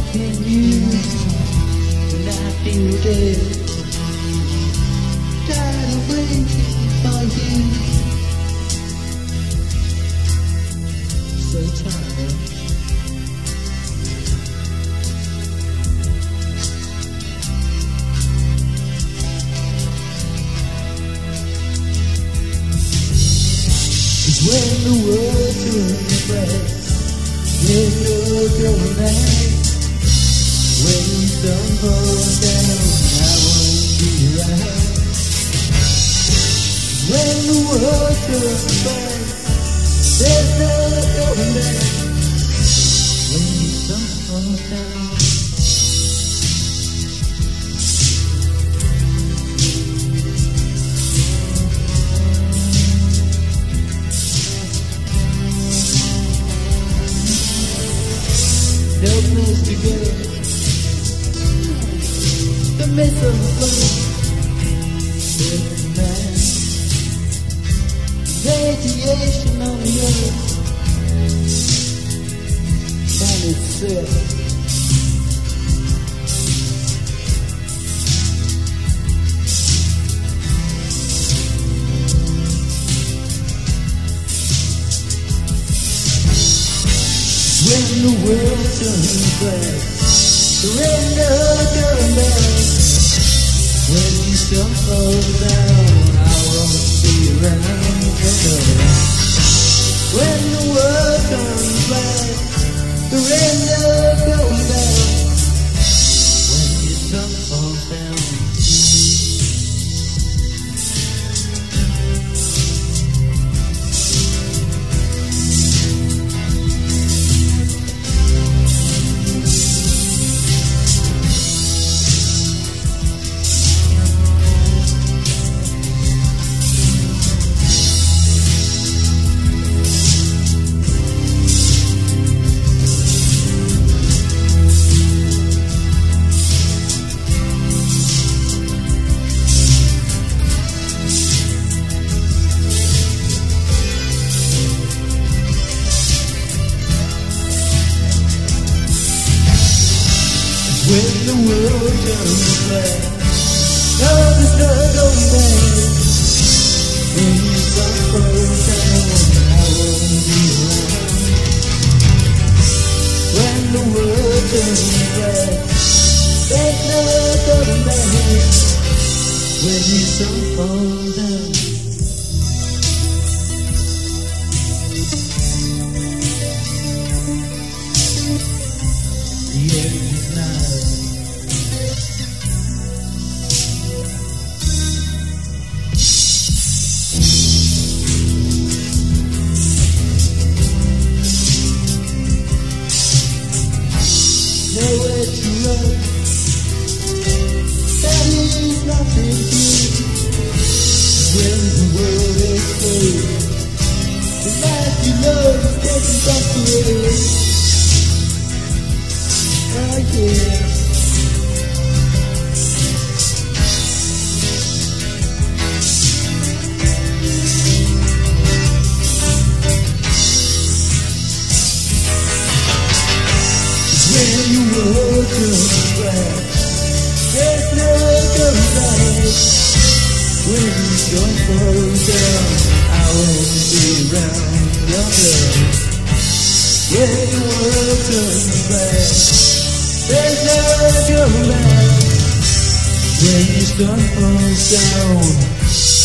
in you when I feel dead. Tired of waiting for you. So tired. It's when the world turns black, there's no going back. When the sun falls down, I won't be around. When the world turns back, there's no going back. When the sun falls down. No place to go. The mist of the flow. Every man. Radiation on the earth. And it's set. When the world turns black, there ain't no turning back. When the sun falls down, I won't be around forever. When the world turns black, there ain't no going back. When the sun falls down. When the world turns black, no, there's no going back. When the sun falls down, I won't be around. When the world turns black, there's no going back. When the sun falls down. The end is nigh. Nowhere to run. That is nothing new. When the world is cold, the life you love is getting back away. Oh yeah. When you world turns black, there's no going back. When the sun falls down, I won't be around yonder. When the world turns black, there's no going back. When the sun falls down.